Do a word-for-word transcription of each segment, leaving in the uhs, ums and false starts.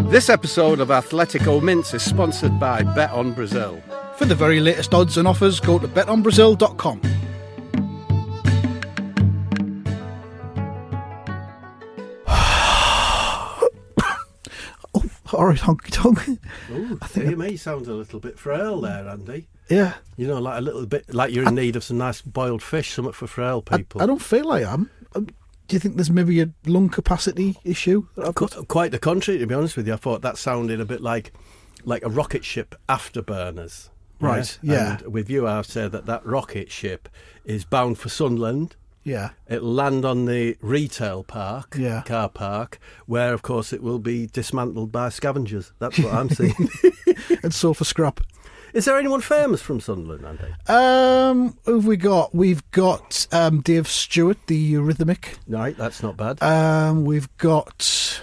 This episode of Athletico Mints is sponsored by Bet on Brazil. For the very latest odds and offers, go to bet on brazil dot com. All right, honky tonk. Ooh, I think you may sound a little bit frail there, Andy. Yeah. You know, like a little bit, like you're in I, need of some nice boiled fish, something for frail people. I, I don't feel I am. Um, do you think there's maybe a lung capacity issue that I've got? Qu- quite the contrary, to be honest with you. I thought that sounded a bit like like a rocket ship afterburners. Right, yeah. And with you, I've said that that rocket ship is bound for Sunderland. Yeah. It'll land on the retail park, yeah. car park, where, of course, it will be dismantled by scavengers. That's what I'm seeing. And sold for scrap. Is there anyone famous from Sunderland, Andy? Um, who have we got? We've got um, Dave Stewart, the Eurythmic. Right, that's not bad. Um, we've got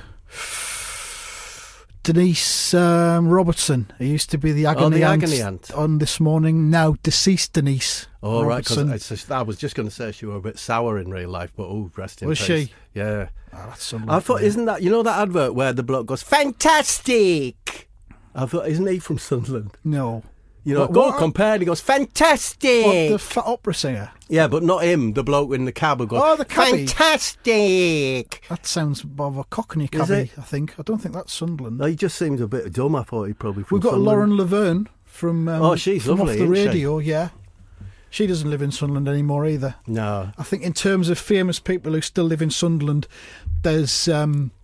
Denise um, Robertson, who used to be the agony, oh, the aunt agony aunt on This Morning, now deceased Denise. Oh, Robertson. right, because I was just going to say she was a bit sour in real life, but oh, rest in was peace. Was she? Yeah. Oh, that's I thought, isn't that, you know that advert where the bloke goes, fantastic? I thought, isn't he from Sunderland? No. You know, what, go what, compare, and he goes, fantastic. What, the fat opera singer? Yeah, but not him, the bloke in the cab who goes, oh, the cabbie. Fantastic. That sounds of a Cockney cabbie, I think. I don't think that's Sunderland. No, he just seems a bit dumb. I thought he probably from We've got Sunderland. Lauren Laverne from, um, oh, she's from lovely, Off the Radio, she? yeah. She doesn't live in Sunderland anymore either. No. I think in terms of famous people who still live in Sunderland, there's um,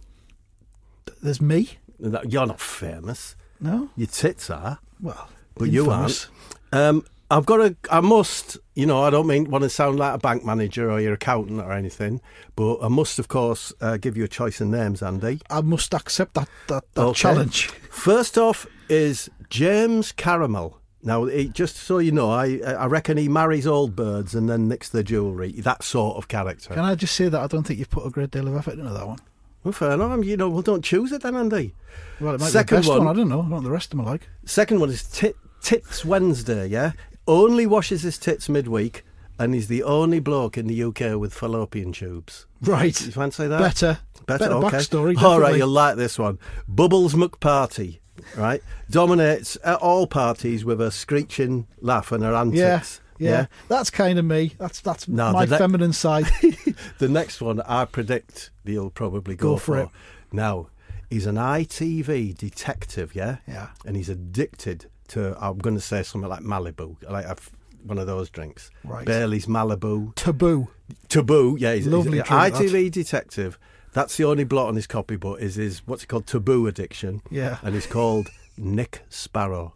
there's me. You're not famous. No? Your tits are. Well, but infamous. You aren't. Um, I've got to, I must, you know, I don't mean want to sound like a bank manager or your accountant or anything, but I must, of course, uh, give you a choice in names, Andy. I must accept that, that, that okay. challenge. First off is James Caramel. Now, he, just so you know, I I reckon he marries old birds and then nicks their jewellery. That sort of character. Can I just say that I don't think you've put a great deal of effort into that one? Well, fair enough. You know, well, don't choose it then, Andy. Well, it might Second be the best one, one. I don't know. I don't know what the rest of them are like. Second one is tit, Tits Wednesday, yeah? Only washes his tits midweek, and he's the only bloke in the U K with fallopian tubes. Right. You fancy that? Better. Better, Better okay. backstory. All right, definitely. you'll like this one. Bubbles McParty, right? Dominates at all parties with a screeching laugh and her antics. Yeah, yeah. yeah. That's kind of me. That's that's no, my ne- feminine side. The next one, I predict you'll probably go, go for, for it. Now, he's an I T V detective, yeah? Yeah. And he's addicted to, I'm going to say something like Malibu, like a, one of those drinks. Right. Bailey's Malibu. Taboo. Taboo, yeah. He's, Lovely he's drink, I T V that. detective. That's the only blot on his copybook is his, what's it called, taboo addiction. Yeah. And he's called Nick Sparrow.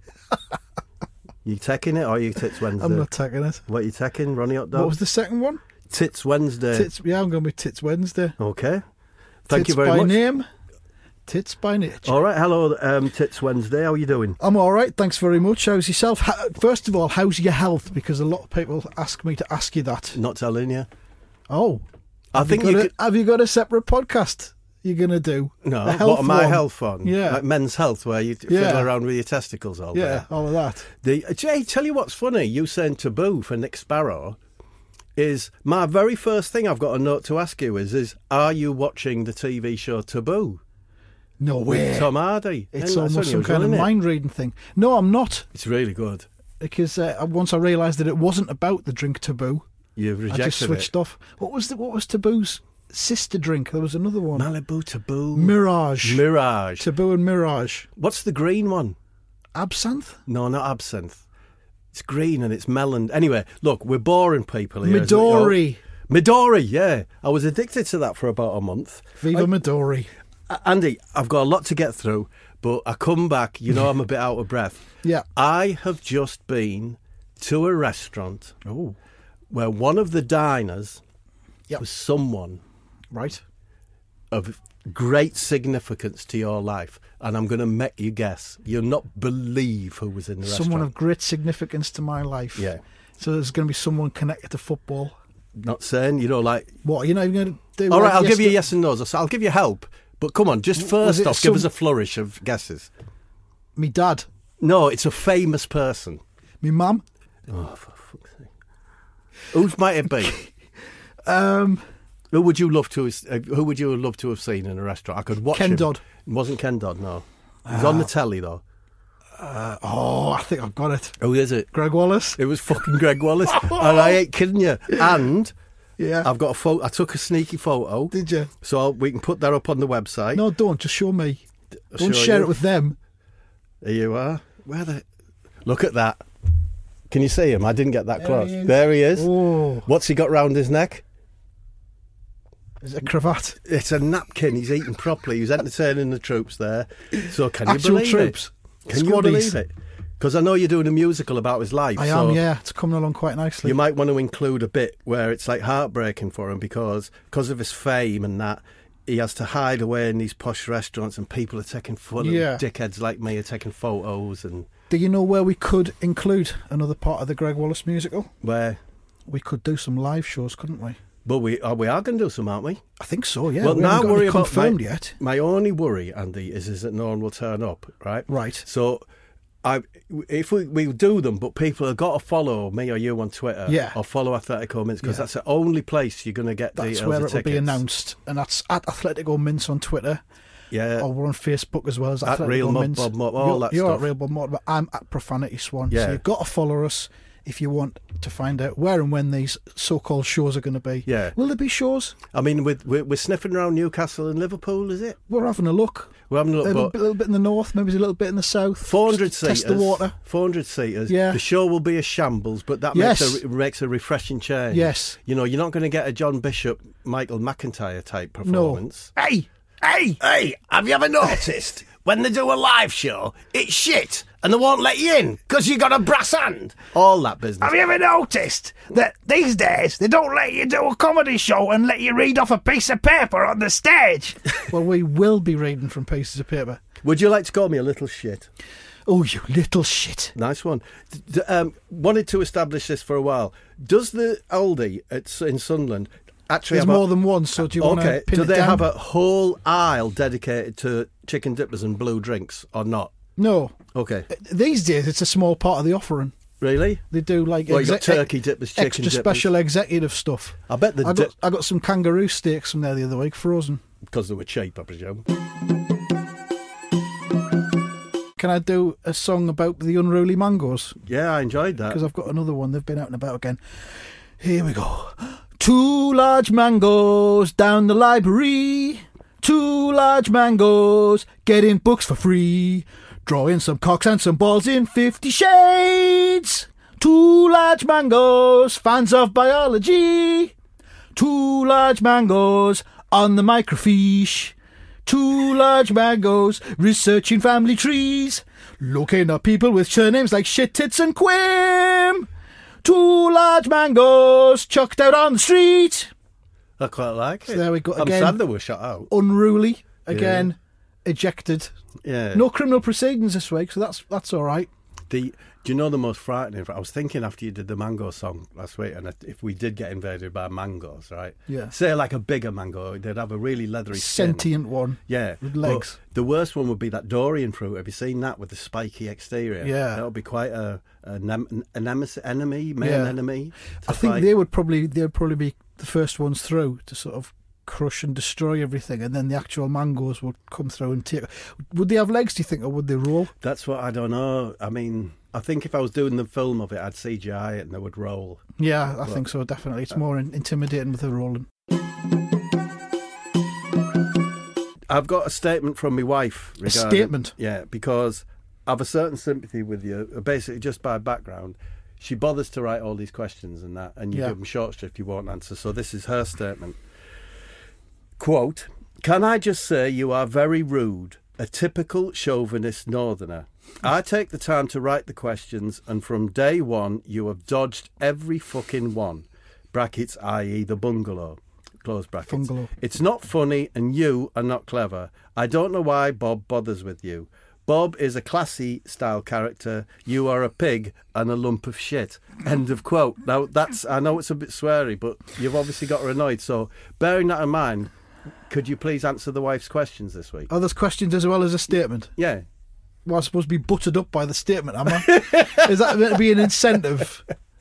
You taking it or are you Tits Wednesday? I'm not taking it. What are you taking, Ronnie Hot Dog? What was the second one? Tits Wednesday. Tits, yeah, I'm going with Tits Wednesday. Okay. Thank Tits you very by much. name, Tits by nature. All right, hello, um, Tits Wednesday. How are you doing? I'm all right, thanks very much. How's yourself? How, first of all, how's your health? Because a lot of people ask me to ask you that. Not telling you. Oh, I have think you, you got could... a, have you got a separate podcast you're going to do? No, a health what, my one? health one? Yeah. Like men's health, where you Yeah. fiddle around with your testicles all Yeah, day. all of that. The, Jay, tell you what's funny, you saying taboo for Nick Sparrow, is my very first thing I've got a note to ask you is, is are you watching the T V show Taboo? No way. With Tom Hardy. It's Isn't that almost some unusual, kind of isn't it? mind-reading thing. No, I'm not. It's really good. Because uh, once I realised that it wasn't about the drink Taboo, You've rejected I just switched it. off. What was the, what was Taboo's sister drink? There was another one. Malibu Taboo. Mirage. Mirage. Taboo and Mirage. What's the green one? Absinthe? No, not absinthe. It's green and it's melon. Anyway, look, we're boring people here. Midori. Midori, yeah. I was addicted to that for about a month. Viva I, Midori. Andy, I've got a lot to get through, but I come back, you know I'm a bit out of breath. Yeah. I have just been to a restaurant Oh. where one of the diners Yep. was someone Right. of great significance to your life. And I'm going to make you guess. You'll not believe who was in the Someone restaurant. of great significance to my life. Yeah. So there's going to be someone connected to football. Not saying, you know, like... What, you're not even going to do... All right, like I'll give you yesterday? yes and no's. So I'll give you help. But come on, just Was first it off, some- give us a flourish of guesses. Me dad. No, it's a famous person. Me mum. Oh, for fuck's sake. Who might it be? Um, Who would you love to? Have, uh, who would you love to have seen in a restaurant? I could watch Ken him. Dodd. It wasn't Ken Dodd, no. He's uh, on the telly though. Uh, oh, I think I've got it. Who is it? Greg Wallace. It was fucking Greg Wallace, and I ain't kidding you. And yeah, I've got a photo. I took a sneaky photo. Did you? So we can put that up on the website. No, don't. Just show me. I'll don't show share you. it with them. There you are. Where the? Look at that. Can you see him? I didn't get that there close. He there he is. Oh. What's he got round his neck? Is it a cravat? It's a napkin. He's eating properly. He's entertaining the troops there. So can Actual you believe troops. it? Can Squaddies. you believe it? Because I know you're doing a musical about his life. I so am, yeah. It's coming along quite nicely. You might want to include a bit where it's like heartbreaking for him because because of his fame and that, he has to hide away in these posh restaurants and people are taking photos. Yeah. Dickheads like me are taking photos. And do you know where we could include another part of the Greg Wallace musical? Where? We could do some live shows, couldn't we? But we are, we are going to do some, aren't we? I think so, yeah. Well, we now haven't got worry any about confirmed my, yet. My only worry, Andy, is, is that no one will turn up, right? Right. So I, if we, we do them, but people have got to follow me or you on Twitter, yeah. or follow Athletico Mints, because yeah. that's the only place you're going to get that's details where of it will tickets. be announced, and that's at Athletico Mints on Twitter. Yeah. Or we're on Facebook as well as at Athletico Real Mints. Bob Mob, all you're, that you're stuff. at Real Bob Mob, but I'm at Profanity Swan. Yeah. So you've got to follow us if you want to find out where and when these so-called shows are going to be. Yeah. Will there be shows? I mean, with, we're, we're sniffing around Newcastle and Liverpool, is it? We're having a look. We're having a look. A little, but bit, a little bit in the north, maybe a little bit in the south. four hundred Just seaters. Test the water. four hundred seaters. Yeah. The show will be a shambles, but that yes. makes, a, makes a refreshing change. Yes. You know, you're not going to get a John Bishop, Michael McIntyre type performance. No. Hey! Hey! Hey, have you ever noticed when they do a live show, it's shit and they won't let you in because you got a brass hand? All that business. Have you ever noticed that these days they don't let you do a comedy show and let you read off a piece of paper on the stage? Well, we will be reading from pieces of paper. Would you like to call me a little shit? Oh, you little shit. Nice one. D- d- um, wanted to establish this for a while. Does the Aldi at, in Sunderland actually There's have more a, than one, so do you want okay, to pin do it they down? have a whole aisle dedicated to chicken dippers and blue drinks or not? No. Okay. These days, it's a small part of the offering. Really? They do like Well, you got exec- turkey dippers, chicken extra dippers. special executive stuff. I bet the I got, di- I got some kangaroo steaks from there the other week, frozen. because they were cheap, I presume. Can I do a song about the unruly mangoes? Yeah, I enjoyed that. Because I've got another one. They've been out and about again. Here we go. Two large mangoes down the library. Two large mangoes getting books for free. Drawing some cocks and some balls in Fifty Shades. Two large mangoes, fans of biology. Two large mangoes on the microfiche. Two large mangoes researching family trees. Looking at people with surnames like Shit, Tits and Quim. Two large mangoes chucked out on the street. I quite like So it. there we go I'm again. sad they were shut out. Unruly again, ejected. Yeah. No criminal proceedings this week, so that's that's all right. The do you know the most frightening? I was thinking after you did the mango song last week, and if we did get invaded by mangoes, right? Yeah. Say like a bigger mango, they'd have a really leathery skin. Sentient one. Yeah, with but legs. the worst one would be that Dorian fruit. Have you seen that with the spiky exterior? Yeah. that would be quite a, a nem- an nemesis, enemy, main Yeah. enemy. to I think fight. they would probably they would probably be the first ones through to sort of crush and destroy everything, and then the actual mangoes would come through and take. Would they have legs, do you think, or would they roll? That's what I don't know. I mean, I think if I was doing the film of it, I'd C G I it and they would roll. Yeah, I think so. Definitely, it's more in- intimidating with the rolling. I've got a statement from my wife. A regarding- statement? Yeah, because I've a certain sympathy with you, basically just by background. She bothers to write all these questions and that, and you Yeah. give them short shrift, you won't answer. So this is her statement. Quote, "Can I just say you are very rude, a typical chauvinist northerner. I take the time to write the questions, and from day one you have dodged every fucking one. Brackets, that is the bungalow. Close brackets. Bungalow. It's not funny and you are not clever. I don't know why Bob bothers with you. Bob is a classy style character. You are a pig and a lump of shit." End of quote. Now, that's, I know it's a bit sweary, but you've obviously got her annoyed. So, bearing that in mind, could you please answer the wife's questions this week? Oh, there's questions as well as a statement. Yeah. Well, I'm supposed to be buttered up by the statement, am I? Is that meant to be an incentive?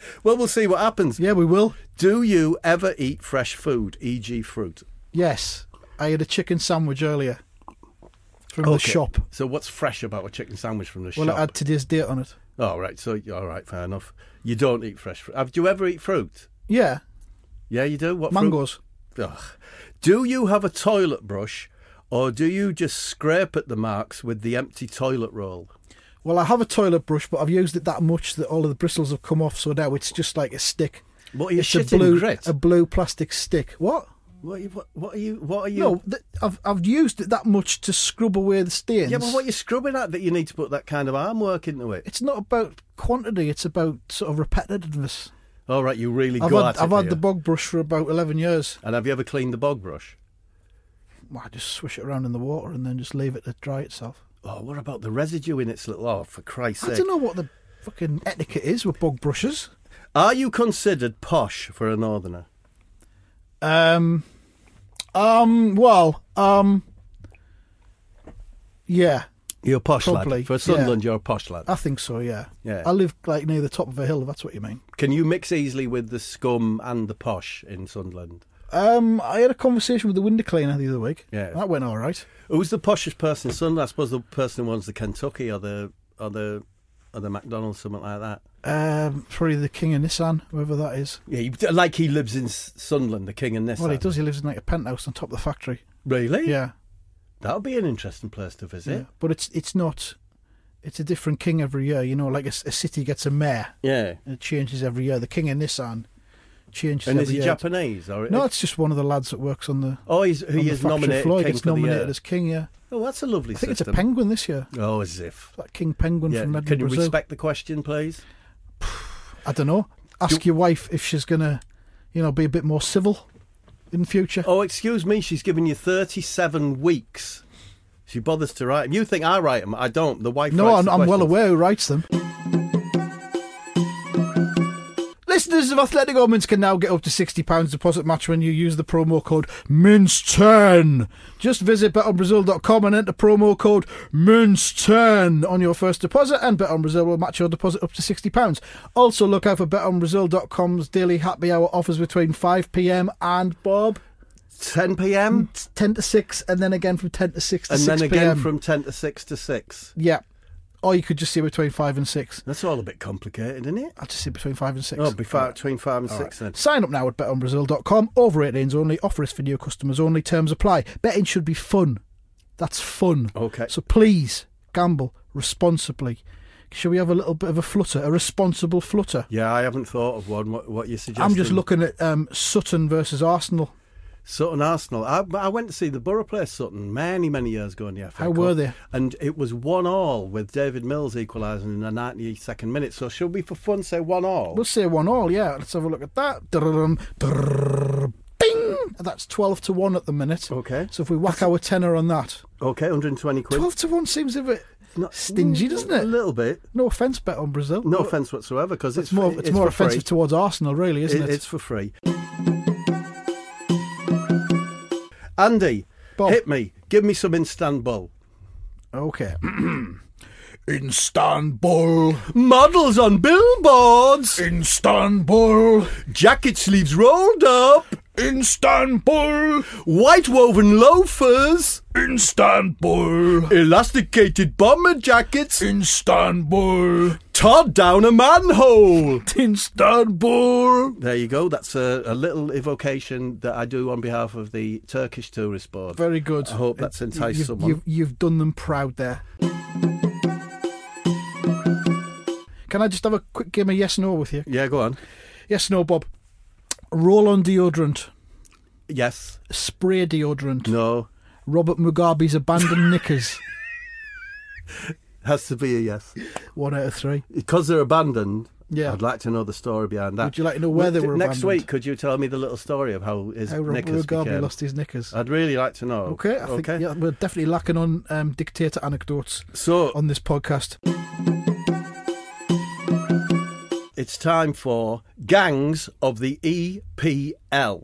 Well, we'll see what happens. Yeah, we will. Do you ever eat fresh food, for example fruit? Yes. I had a chicken sandwich earlier from the Okay. shop. So what's fresh about a chicken sandwich from the Well, shop? it had today's date on it. Oh, right. So, all right, fair enough. You don't eat fresh fruit. Have, do you ever eat fruit? Yeah. Yeah, you do? What fruit? Mangoes. Ugh. Do you have a toilet brush or do you just scrape at the marks with the empty toilet roll? Well, I have a toilet brush, but I've used it that much that all of the bristles have come off, so now it's just like a stick. What are you It's a shitting blue, grit? a blue plastic stick. What? What, are you, what, what are you? What are you? No, th- I've I've used it that much to scrub away the stains. Yeah, but what are you scrubbing at that you need to put that kind of arm work into it? It's not about quantity; it's about sort of repetitiveness. All right, you really I've go had at it. I've had do the you? bog brush for about eleven years. And have you ever cleaned the bog brush? Well, I just swish it around in the water and then just leave it to dry itself. Oh, what about the residue in its little? Oh, for Christ's I sake! don't know what the fucking etiquette is with bog brushes. Are you considered posh for a northerner? Um, um, well, um, yeah, You're a posh Probably, lad. For yeah. Sunderland, you're a posh lad. I think so. Yeah, Yeah. I live like near the top of a hill. If that's what you mean. Can you mix easily with the scum and the posh in Sunderland? Um, I had a conversation with the window cleaner the other week. Yeah. That went all right. Who's the poshest person in Sunderland? I suppose the person who owns the Kentucky or the or the or the McDonald's, something like that. Um, probably the king of Nissan, whoever that is. Yeah, he, like he lives in S- Sunderland, the king and this. Well, he does. He lives in like a penthouse on top of the factory. Really? Yeah, That would be an interesting place to visit. yeah. But it's it's not. It's a different king every year. You know, like a, s- a city gets a mayor. Yeah. And it changes every year. The king of Nissan changes And every is he year. Japanese? Or No, it's just one of the lads that works on the. oh, he's on he the is factory nominated floor. He king gets for the nominated year. as king. Yeah, Oh, that's a lovely I think system. it's a penguin this year. Oh, as if. That king penguin Yeah. from Can Edinburgh, you Brazil. respect the question, please? I don't know. Ask your wife if she's gonna, you know, be a bit more civil in future. Oh, excuse me. She's given you thirty-seven weeks. She bothers to write them. You think I write them? I don't. The wife. no, writes I'm, the I'm well questions. aware who writes them. Listeners of Athletic Omens can now get up to sixty pounds deposit match when you use the promo code mince ten. Just visit bet on brazil dot com and enter promo code mince ten on your first deposit, and BetOnBrazil will match your deposit up to sixty pounds. Also, look out for bet on brazil dot com's daily happy hour offers between five p.m. and, Bob, ten p.m. ten to six, and then again from ten to six to and six then p.m. again from ten to six to six. Yeah. Or you could just see between five and six. That's all a bit complicated, isn't it? I'll just see between five and six. Oh, before, All right. between five and All six right. then. Sign up now at bet on brazil dot com. Over eighteens only. Offer is for new customers only. Terms apply. Betting should be fun. That's fun. Okay. So please, gamble responsibly. Shall we have a little bit of a flutter? A responsible flutter? Yeah, I haven't thought of one. What, what you suggesting? I'm just looking at um, Sutton versus Arsenal. Sutton Arsenal. I, I went to see the Borough play Sutton many, many years ago in the F A How Cup. were they? And it was one all with David Mills equalising in the ninety-second minute. So should we, for fun, say one all? We'll say one all, yeah. Let's have a look at that. Drrrrum, drrrr, bing! That's twelve to one at the minute. Okay. So if we whack our tenner on that. Okay, one hundred twenty quid. twelve to one seems a bit Not- stingy, doesn't A it? little bit. No offence, bet on Brazil. No offence whatsoever, because it's, It's more, free- it's more for offensive free. towards Arsenal, really, isn't It- it? It's for free. Andy, Bob. hit me. Give me some Istanbul. Okay. Istanbul. Models on billboards. Istanbul. Jacket sleeves rolled up. Istanbul. White woven loafers. Istanbul. Elasticated bomber jackets. Istanbul. Trod down a manhole. Istanbul. There you go. That's a, a little evocation that I do on behalf of the Turkish Tourist Board. Very good. I hope that's enticed you've, someone. You've, you've done them proud there. Can I just have a quick game of yes no with you? Yeah, go on. Yes no, Bob. Roll on deodorant. Yes. Spray deodorant. No. Robert Mugabe's abandoned knickers. Has to be a yes. One out of three. Because they're abandoned, Yeah. I'd like to know the story behind that. Would you like to know where they were Next abandoned? week, could you tell me the little story of how his How Robert knickers Mugabe became? lost his knickers. I'd really like to know. Okay, I think okay. yeah, we're definitely lacking on um, dictator anecdotes So, on this podcast. it's time for Gangs of the E P L.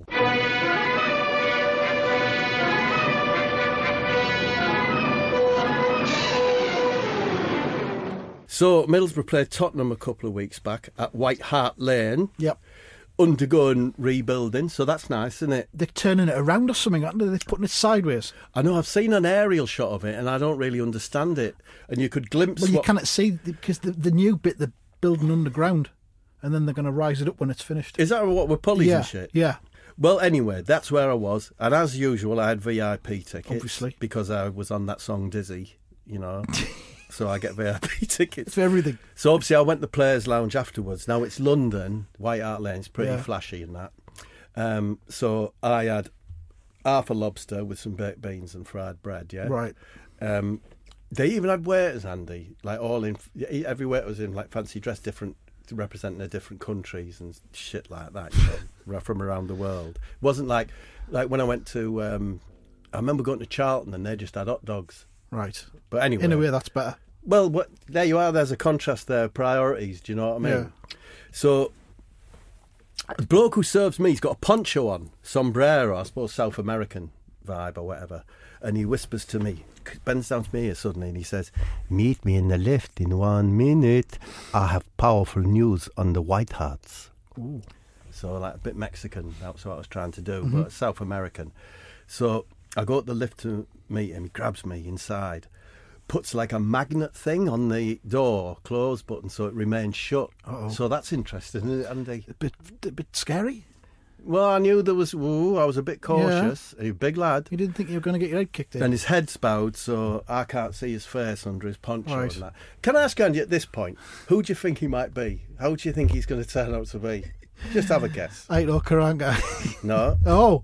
So Middlesbrough played Tottenham a couple of weeks back at White Hart Lane, Yep. undergoing rebuilding, so that's nice, isn't it? They're turning it around or something, aren't they? They're putting it sideways. I know, I've seen an aerial shot of it and I don't really understand it. And you could glimpse Well, you what... cannot see because the, the new bit they're building underground, and then they're going to rise it up when it's finished. Is that what, we're pulleys yeah, and shit? yeah. Well, anyway, that's where I was. And as usual, I had V I P tickets. Obviously. Because I was on that song Dizzy, you know. So I get V I P tickets. It's for everything. So obviously I went to the Players Lounge afterwards. Now it's London, White Hart Lane's pretty Yeah. flashy and that. Um, so I had half a lobster with some baked beans and fried bread, yeah? Right. Um, they even had waiters, Andy, like all in, every waiter was in like fancy dress, different, representing their different countries and shit like that, you know, from around the world. It wasn't like, like when I went to, um, I remember going to Charlton and they just had hot dogs. Right. But anyway. In a way, that's better. Well, what, there you are. There's a contrast there. Priorities. Do you know what I mean? Yeah. So, the bloke who serves me, he's got a poncho on, sombrero, I suppose South American vibe or whatever. And he whispers to me, bends down to me here suddenly, and he says, "Meet me in the lift in one minute. I have powerful news on the White Harts." Ooh. So, like a bit Mexican. That's what I was trying to do, Mm-hmm. but South American. So, I go up the lift to meet him. He grabs me inside. Puts like a magnet thing on the door close button so it remains shut. Uh-oh. So that's interesting, isn't it, Andy? A bit, a bit scary. Well, I knew there was. Ooh, I was a bit cautious. He's a big lad, You didn't think you were going to get your head kicked in. and his head's bowed, so I can't see his face under his poncho Right. and that. Can I ask Andy at this point, who do you think he might be? How do you think he's going to turn out to be? Just have a guess. Aito Karanga. No, Oh,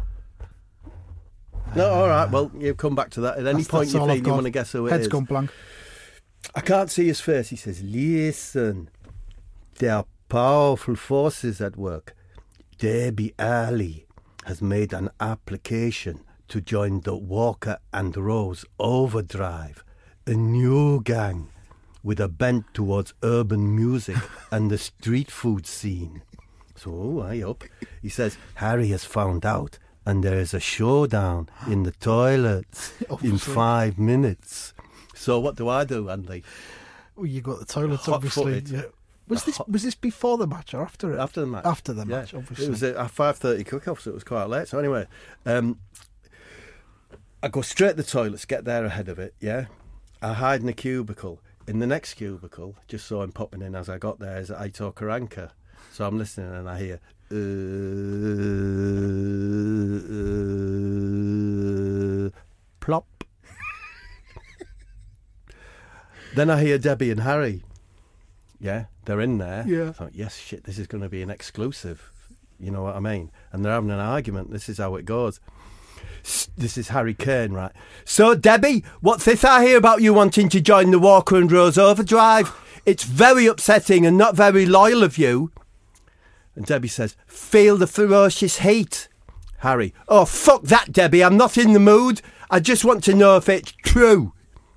no. All right. Well, you come back to that at any that's, point that's you all think I've you got. want to guess who it Head's is. gone blank. I can't see his face. He says, "Listen, there are powerful forces at work. Debbie Ali has made an application to join the Walker and Rose Overdrive, a new gang with a bent towards urban music and the street food scene." So, I up. He says, "Harry has found out, and there is a showdown in the toilets in Obviously. five minutes. So what do I do, Andy? Well, you got the toilets, Hot obviously. footed. Yeah. Was this was this before the match or after it? After the match. After the Yeah. match, obviously. It was a five thirty cook-off, so it was quite late. So anyway, um, I go straight to the toilets, get there ahead of it, yeah? I hide in a cubicle. In the next cubicle, just saw him popping in as I got there, is Aitor Karanka. So I'm listening and I hear, uh, uh, uh, plop. Then I hear Debbie and Harry. Yeah, they're in there. Yeah. I thought, yes, shit, this is going to be an exclusive. You know what I mean? And they're having an argument. This is how it goes. S- This is Harry Kane, right? "So, Debbie, what's this I hear about you wanting to join the Walker and Rose Overdrive? It's very upsetting and not very loyal of you." And Debbie says, "Feel the ferocious heat." Harry, "Oh, fuck that, Debbie. I'm not in the mood. I just want to know if it's true."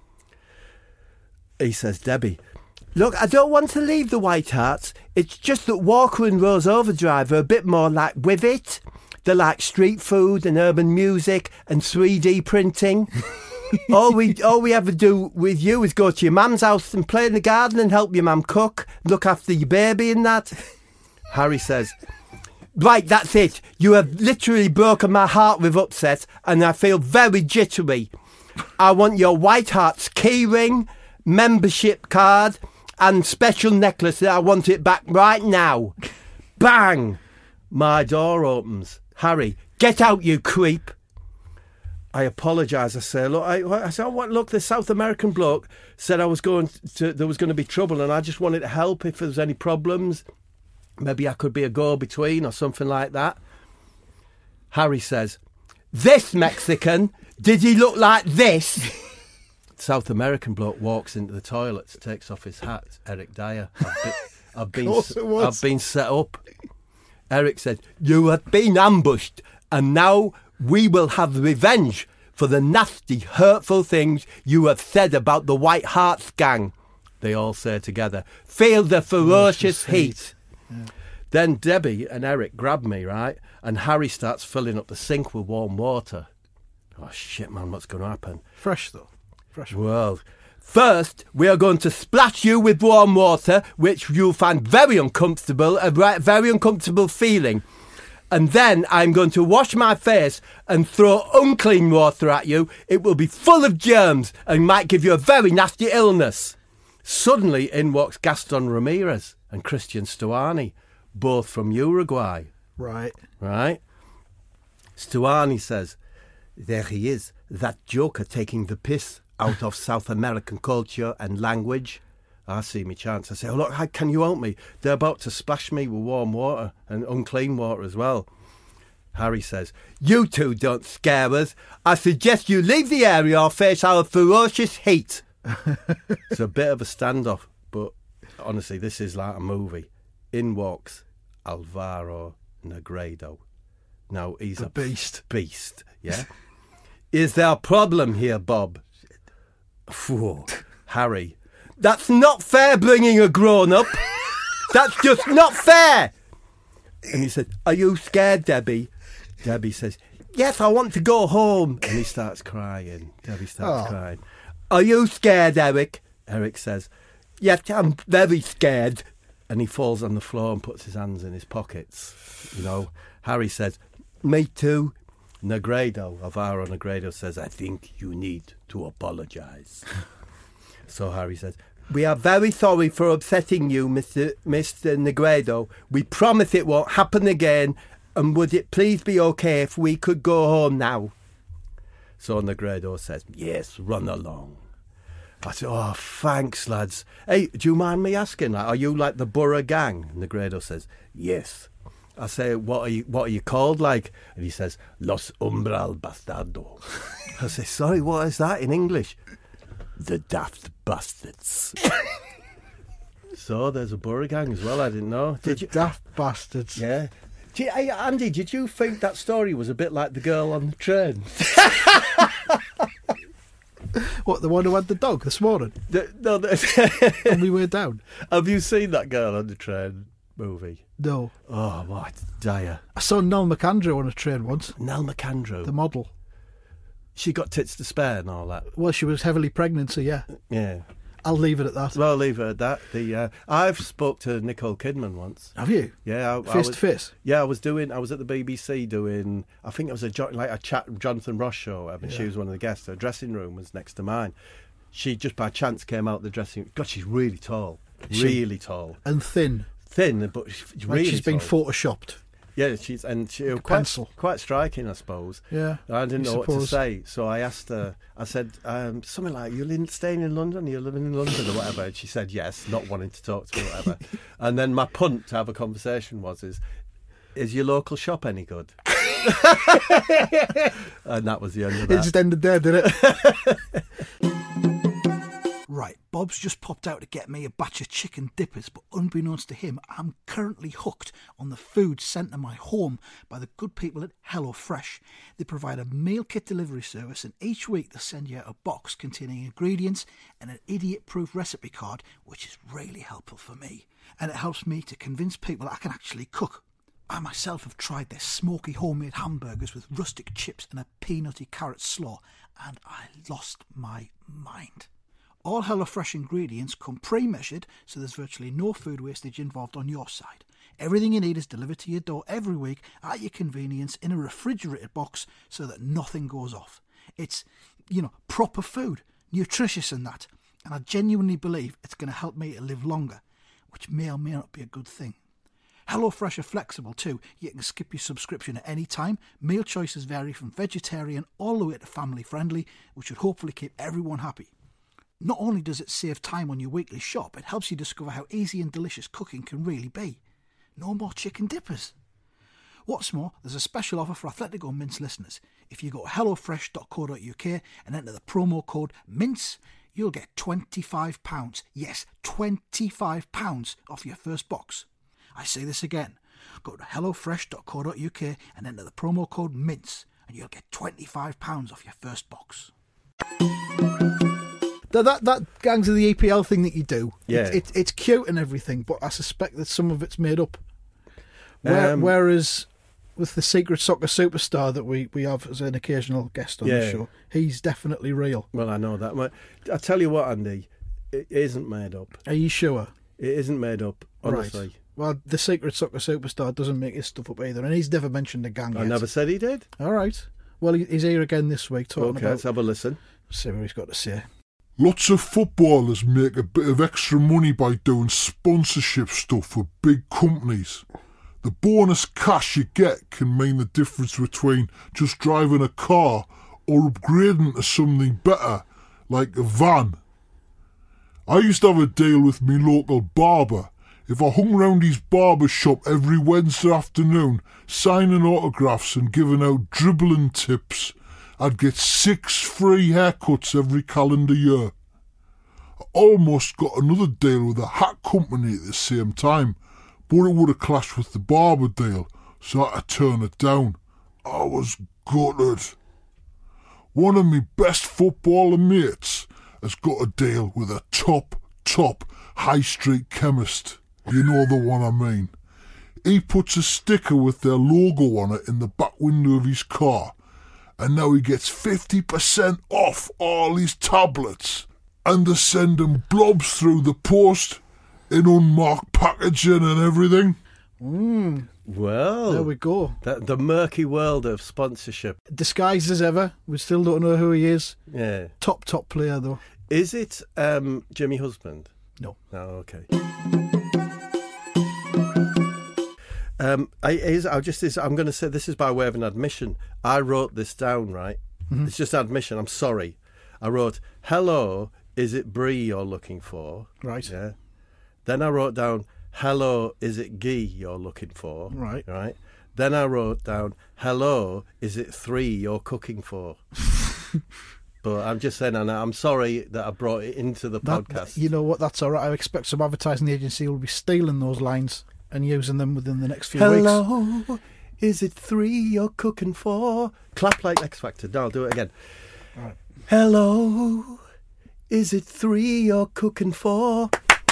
He says, "Debbie, look, I don't want to leave the White Harts. It's just that Walker and Rose Overdrive are a bit more like with it. They're like street food and urban music and three D printing. all we all we ever do with you is go to your mum's house and play in the garden and help your mum cook, look after your baby and that." Harry says, "Right, that's it. You have literally broken my heart with upset and I feel very jittery. I want your White Harts key ring, membership card and special necklace. I want it back right now." Bang! My door opens. "Harry, get out, you creep." I apologise. I say, look, I, I said, what? Look, the South American bloke said I was going to, there was going to be trouble, and I just wanted to help if there was any problems. Maybe I could be a go-between or something like that. Harry says, "This Mexican, did he look like this?" South American bloke walks into the toilets, takes off his hat. Eric Dyer. I've been, I've been, course it was. I've been set up. Eric said, "You have been ambushed, and now we will have revenge for the nasty, hurtful things you have said about the White Harts gang." They all say together, "Feel the ferocious heat." Yeah. Then Debbie and Eric grab me, right? And Harry starts filling up the sink with warm water. Oh, shit, man, what's going to happen? Fresh, though. Fresh. Well, First, we are going to splash you with warm water, which you'll find very uncomfortable, a ve- very uncomfortable feeling. And then I'm going to wash my face and throw unclean water at you. It will be full of germs and might give you a very nasty illness. Suddenly in walks Gaston Ramirez and Christian Stuani, both from Uruguay. Right. Right? Stuani says, there he is, that joker taking the piss out of South American culture and language. I see me chance. I say, oh, look, how can you help me? They're about to splash me with warm water and unclean water as well. Harry says, you two don't scare us. I suggest you leave the area or face our ferocious heat. It's a bit of a standoff, but honestly, this is like a movie. In walks Alvaro Negredo. Now, he's A a beast. Beast, yeah? Is there a problem here, Bob? Phew. Harry, that's not fair bringing a grown-up. That's just not fair. And he said, are you scared, Debbie? Debbie says, yes, I want to go home. And he starts crying. Debbie starts Oh. crying. Are you scared, Eric? Eric says, yes, I'm very scared. And he falls on the floor and puts his hands in his pockets. You know, Harry says, me too. Negredo, Alvaro Negredo says, I think you need to apologise. So Harry says, we are very sorry for upsetting you, Mister Mister Negredo. We promise it won't happen again. And would it please be okay if we could go home now? So Negredo says, yes, run along. I said, oh, thanks, lads. Hey, do you mind me asking, like, are you like the Borough Gang? Negredo says, yes. I say, what are you what are you called, like? And he says, Los Umbral Bastardo. I say, sorry, what is that in English? The Daft Bastards. So there's a Borough Gang as well, I didn't know. Did The you? daft bastards. Yeah. Did, hey, Andy, did you think that story was a bit like the girl on the train? What, the one who had the dog this morning? The- no, the- On we way down? Have you seen that girl on the train movie? No. Oh, what dire. I saw Nell McAndrew on a train once, Nell McAndrew. the model. She got tits to spare and all that. Well, she was heavily pregnant, so yeah. Yeah. I'll leave it at that. Well, leave it at that. The uh, I've spoke to Nicole Kidman once. Have you? Yeah, I, I Face was, to face? Yeah, I was doing. I was at the B B C doing. I think it was a jo- like a chat Jonathan Ross show. Or whatever. Yeah. She was one of the guests. Her dressing room was next to mine. She just by chance came out the dressing room. God, she's really tall. Is she? Really tall. And thin. Thin, but she's Like really she's been tall. photoshopped. Yeah, she's and she Like a quite, pencil. quite striking, I suppose. Yeah. I didn't I know what to suppose. say, so I asked her. I said um, something like, "You're in, staying in London? You're living in London or whatever?" And she said yes, not wanting to talk to me, or whatever. And then my punt to have a conversation was, "Is is your local shop any good?" And that was the end of It that. just ended there, did it? Right, Bob's just popped out to get me a batch of chicken dippers, but unbeknownst to him, I'm currently hooked on the food sent to my home by the good people at HelloFresh. They provide a meal kit delivery service, and each week they send you out a box containing ingredients and an idiot-proof recipe card, which is really helpful for me. And it helps me to convince people I can actually cook. I myself have tried their smoky homemade hamburgers with rustic chips and a peanutty carrot slaw, and I lost my mind. All HelloFresh ingredients come pre-measured, so there's virtually no food wastage involved on your side. Everything you need is delivered to your door every week at your convenience in a refrigerated box so that nothing goes off. It's, you know, proper food, nutritious and that, and I genuinely believe it's going to help me to live longer, which may or may not be a good thing. HelloFresh are flexible too. You can skip your subscription at any time. Meal choices vary from vegetarian all the way to family friendly, which should hopefully keep everyone happy. Not only does it save time on your weekly shop, it helps you discover how easy and delicious cooking can really be. No more chicken dippers. What's more, there's a special offer for Athletico Mince listeners. If you go to hellofresh dot co dot uk and enter the promo code MINCE, you'll get twenty-five pounds. Yes, twenty-five pounds off your first box. I say this again. Go to hellofresh dot co dot uk and enter the promo code MINCE and you'll get twenty-five pounds off your first box. That, that that gangs of the E P L thing that you do, Yeah. it, it, it's cute and everything, but I suspect that some of it's made up. Where, Um, whereas with the secret soccer superstar that we, we have as an occasional guest on Yeah. the show. He's definitely real. Well, I know that. I tell you what, Andy, it isn't made up. Are you sure? It isn't made up, honestly. Right. Well, the secret soccer superstar doesn't make his stuff up either, and he's never mentioned the gang I yet. never said he did. All right. Well, he- he's here again this week talking Okay, about... let's have a listen. See what he's got to say. Lots of footballers make a bit of extra money by doing sponsorship stuff for big companies. The bonus cash you get can mean the difference between just driving a car or upgrading to something better, like a van. I used to have a deal with me local barber. If I hung round his barber shop every Wednesday afternoon, signing autographs and giving out dribbling tips, I'd get six free haircuts every calendar year. I almost got another deal with a hat company at the same time, but it would have clashed with the barber deal, so I had to turn it down. I was gutted. One of my best footballer mates has got a deal with a top, top high street chemist. You know the one I mean. He puts a sticker with their logo on it in the back window of his car, and now he gets fifty percent off all his tablets. And they're sending blobs through the post in unmarked packaging and everything. Mm, Well, there we go. the, the murky world of sponsorship. Disguised as ever. We still don't know who he is. Yeah. Top, top player, though. Is it um, Jimmy Husband? No. No, okay. Um, I, is, I just is, I'm going to say this is by way of an admission. I wrote this down, right? Mm-hmm. It's just admission. I'm sorry. I wrote, hello, is it Brie you're looking for? Right. Yeah. Then I wrote down, hello, is it Guy you're looking for? Right. Right. Then I wrote down, hello, is it three you're cooking for? But I'm just saying, Anna, I'm sorry that I brought it into the That- podcast. you know what? That's all right. I expect some advertising agency will be stealing those lines and using them within the next few weeks. Hello, is it three you're cooking for? Clap like X Factor. No, I'll do it again. Right. Hello, is it three you're cooking for?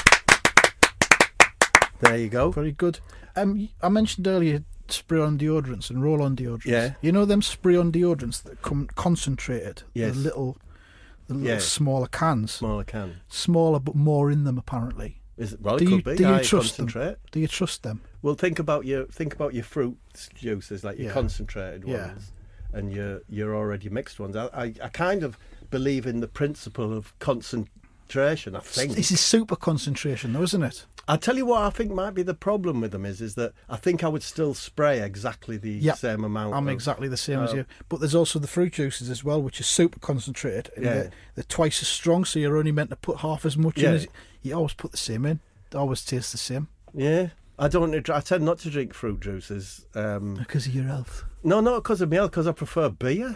There you go. Very good. Um, I mentioned earlier spray-on deodorants and roll-on deodorants. Yeah. You know them spray-on deodorants that come concentrated? Yes. The little, the little Yeah. smaller cans. Smaller can. Smaller but more in them, apparently. Is it? Well, Do it you- could be. do you Aye, trust them? concentrate. Do you trust them? Well, think about your think about your fruit juices, like your Yeah. concentrated Yeah. ones, and your your already mixed ones. I, I I kind of believe in the principle of concentration. I think. This is super concentration, though, isn't it? I'll tell you what I think might be the problem with them is is that I think I would still spray exactly the Yep. same amount. I'm of, exactly the same as uh, you. But there's also the fruit juices as well, which are super concentrated. And Yeah. they're, they're twice as strong, so you're only meant to put half as much Yeah. in. As, you always put the same in. They always taste the same. Yeah. I don't. I tend not to drink fruit juices. Um, Because of your health. no, not because of milk, because I prefer beer.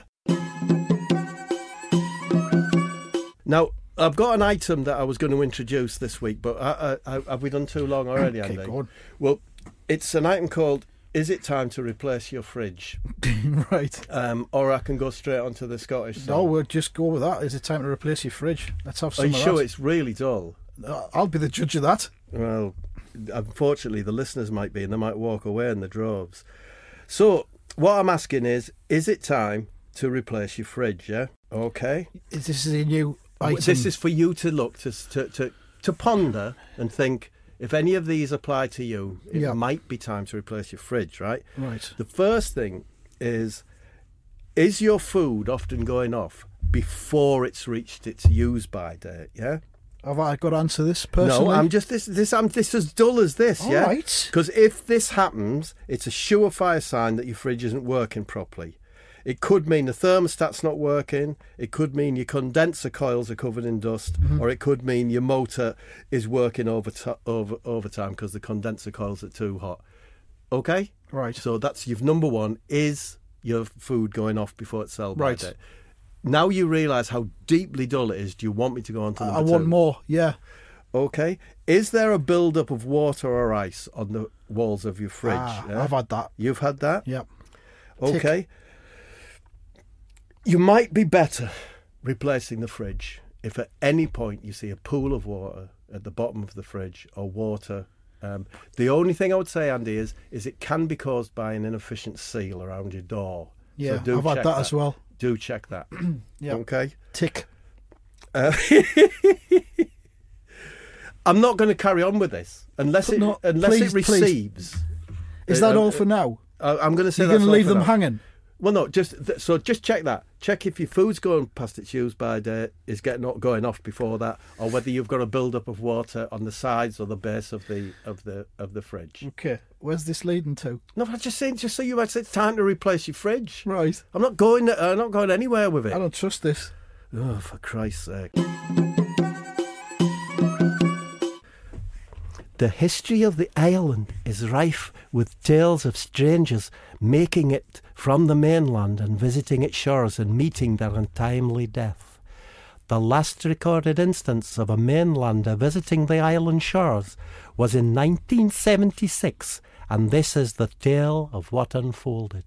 Now, I've got an item that I was going to introduce this week, but I, I, I, have we done too long already, Okay, Andy? go on. Well, it's an item called "Is it time to replace your fridge?" Right. Um, or I can go straight onto the Scottish song. No, we'll just go with that. Is it time to replace your fridge? Let's have Are some you of sure that. it's really dull? Uh, I'll be the judge of that. Well, unfortunately, the listeners might be, and they might walk away in the droves. So, what I'm asking is, is it time to replace your fridge? Yeah. Okay. Is this a new item? This is for you to look to to to, to ponder and think. If any of these apply to you, it Yeah. might be time to replace your fridge, right? Right. The first thing is, is your food often going off before it's reached its use-by date? Yeah. Have I got to answer this personally? No, I'm just this. This I'm this as dull as this. All yeah. right. Because if this happens, it's a surefire sign that your fridge isn't working properly. It could mean the thermostat's not working. It could mean your condenser coils are covered in dust, Mm-hmm. or it could mean your motor is working over over overtime because the condenser coils are too hot. Okay. Right. So that's your number one. Is your food going off before it's sell by Right. date? Now you realise how deeply dull it is. Do you want me to go on to I, number I want two? more. Yeah. Okay. Is there a build-up of water or ice on the walls of your fridge? Ah, yeah? I've had that. You've had that? Yep. Okay. You might be better replacing the fridge if at any point you see a pool of water at the bottom of the fridge or water Um, the only thing I would say, Andy, is is it can be caused by an inefficient seal around your door. Yeah, so do I've had check that as well. Do check that. Yeah. Okay. Tick. Uh, I'm not going to carry on with this unless But it no, unless please, it please. receives. Is Uh, that um, all for now? I- I'm going to say You're that's going to all leave for them now. hanging? Well, no, just th- so just check that. Check if your food's going past its use by date, is getting not going off before that, or whether you've got a build up of water on the sides or the base of the of the of the fridge. Okay. Where's this leading to? No, I'm just saying, just so you might say it's time to replace your fridge. Right. I'm not going. I'm not going anywhere with it. I don't trust this. Oh, for Christ's sake! The history of the island is rife with tales of strangers making it from the mainland and visiting its shores and meeting their untimely death. The last recorded instance of a mainlander visiting the island shores was in nineteen seventy-six, and this is the tale of what unfolded.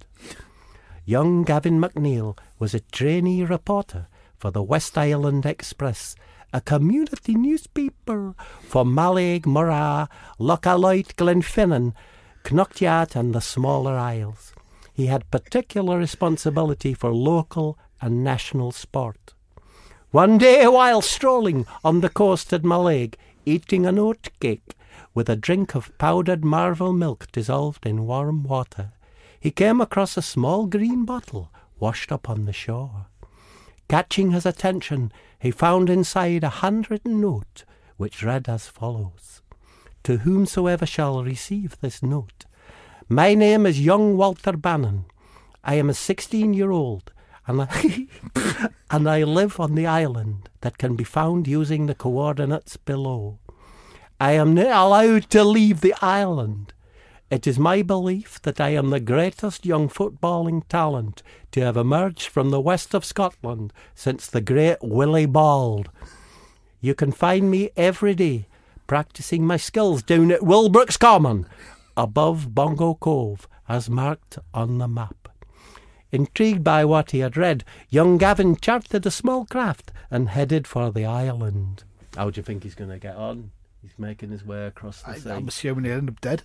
Young Gavin McNeil was a trainee reporter for the West Island Express, a community newspaper for Mallaig, Murrah, Lochaloit, Glenfinnan, Knocktiart and the smaller isles. He had particular responsibility for local and national sport. One day, while strolling on the coast at Mallaig, eating an oat cake with a drink of powdered Marvel milk dissolved in warm water, he came across a small green bottle washed up on the shore. Catching his attention, he found inside a handwritten note, which read as follows: "To whomsoever shall receive this note, my name is young Walter Bannon. I am a sixteen-year-old, and I, and I live on the island that can be found using the coordinates below. I am not allowed to leave the island. It is my belief that I am the greatest young footballing talent to have emerged from the west of Scotland since the great Willie Bald. You can find me every day practising my skills down at Wilbrooks Common, above Bongo Cove, as marked on the map." Intrigued by what he had read, young Gavin chartered a small craft and headed for the island. How do you think he's going to get on? He's making his way across the I, sea. I'm assuming he'll end up dead.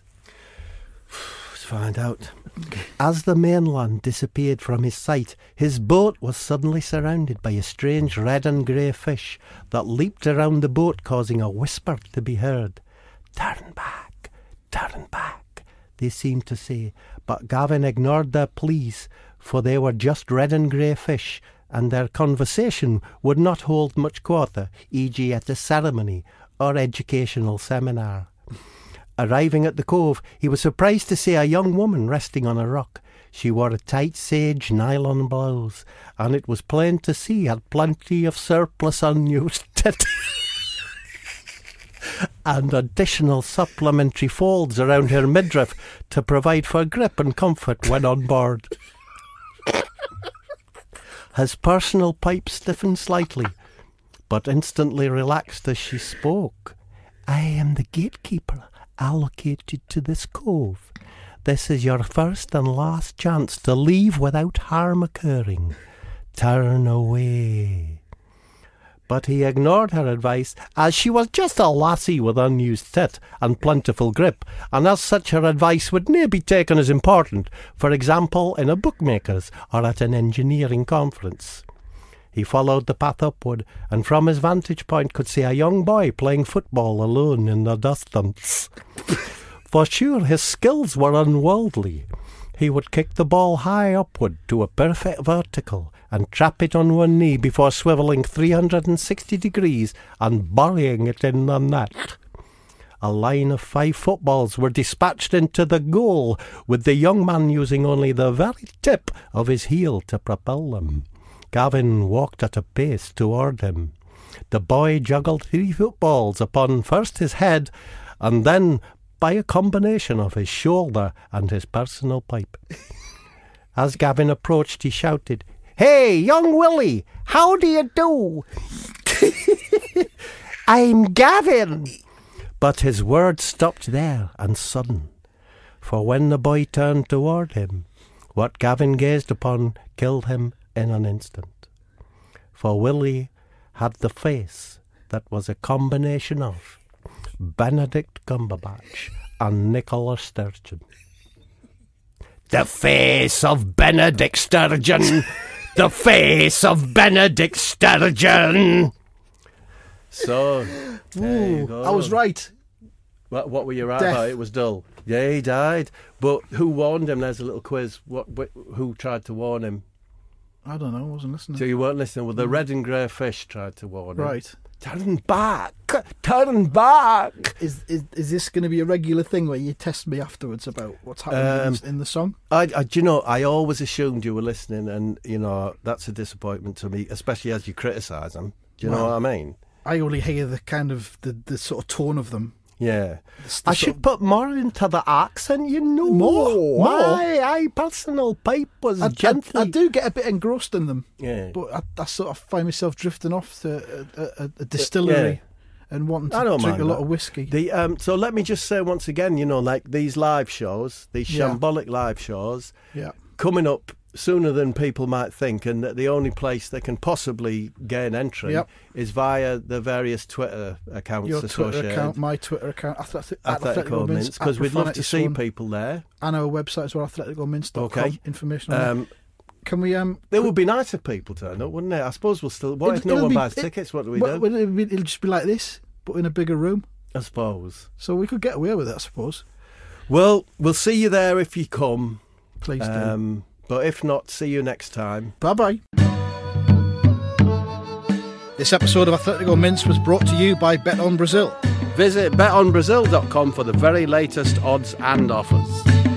Let's find out. As the mainland disappeared from his sight, his boat was suddenly surrounded by a strange red and grey fish that leaped around the boat, causing a whisper to be heard. "Turn back, turn back," they seemed to say, but Gavin ignored their pleas, for they were just red and grey fish, and their conversation would not hold much quarter, for example at a ceremony or educational seminar. Arriving at the cove, he was surprised to see a young woman resting on a rock. She wore a tight sage nylon blouse, and it was plain to see had plenty of surplus unused tit and additional supplementary folds around her midriff to provide for grip and comfort when on board. His personal pipe stiffened slightly, but instantly relaxed as she spoke. "I am the gatekeeper allocated to this cove. This is your first and last chance to leave without harm occurring. Turn away." But he ignored her advice, as she was just a lassie with unused tit and plentiful grip, and as such her advice would nae be taken as important, for example in a bookmaker's or at an engineering conference. He followed the path upward, and from his vantage point could see a young boy playing football alone in the distance. For sure his skills were unworldly. He would kick the ball high upward to a perfect vertical and trap it on one knee before swivelling three hundred sixty degrees and burying it in the net. A line of five footballs were dispatched into the goal, with the young man using only the very tip of his heel to propel them. Gavin walked at a pace toward him. The boy juggled three footballs upon first his head, and then by a combination of his shoulder and his personal pipe. As Gavin approached, he shouted, "Hey, young Willie, how do you do?" "I'm Gavin." But his words stopped there and sudden, for when the boy turned toward him, what Gavin gazed upon killed him in an instant. For Willie had the face that was a combination of Benedict Cumberbatch and Nicola Sturgeon. The face of Benedict Sturgeon. The face of Benedict Sturgeon. So, there you go. I was right. What, what were you right Death. about? It was dull. Yeah, he died. But who warned him? There's a little quiz. What? Wh- who tried to warn him? I don't know. I wasn't listening. So you weren't listening. Well, the red and grey fish tried to warn him. Right. Turn back. Turn back. Is is is this going to be a regular thing where you test me afterwards about what's happening Um, in, in the song? I, I, do you know, I always assumed you were listening, and, you know, that's a disappointment to me, especially as you criticise them. Do you know Well, what I mean? I only hear the kind of the, the sort of tone of them. Yeah. The, the I sort should of- put more into the accent, you know. More? More? Aye, aye, personal papers, I, I, gently. I do get a bit engrossed in them, Yeah. but I, I sort of find myself drifting off to a, a, a distillery and wanting I to don't drink mind a lot that. of whiskey. The um, so let me just say once again, you know, like these live shows, these Yeah. shambolic live shows, Yeah. coming up sooner than people might think, and that the only place they can possibly gain entry Yep. is via the various Twitter accounts Your Twitter associated. account, my Twitter account, Athletic, Athletico Mints, because we'd love to see people there. And our website as well, athletic mints dot com. Okay. Information on that. Um, Can we... um? it would be nice if people turned up, wouldn't it? I suppose we'll still. What It- if no it'll one be- buys it- tickets? What do we well, do? it'll, be, it'll just be like this, but in a bigger room. I suppose. So we could get away with it, I suppose. Well, we'll see you there if you come. Please do. Um, but if not, see you next time. Bye-bye. This episode of Athletico Mints was brought to you by Bet on Brazil. Visit bet on brazil dot com for the very latest odds and offers.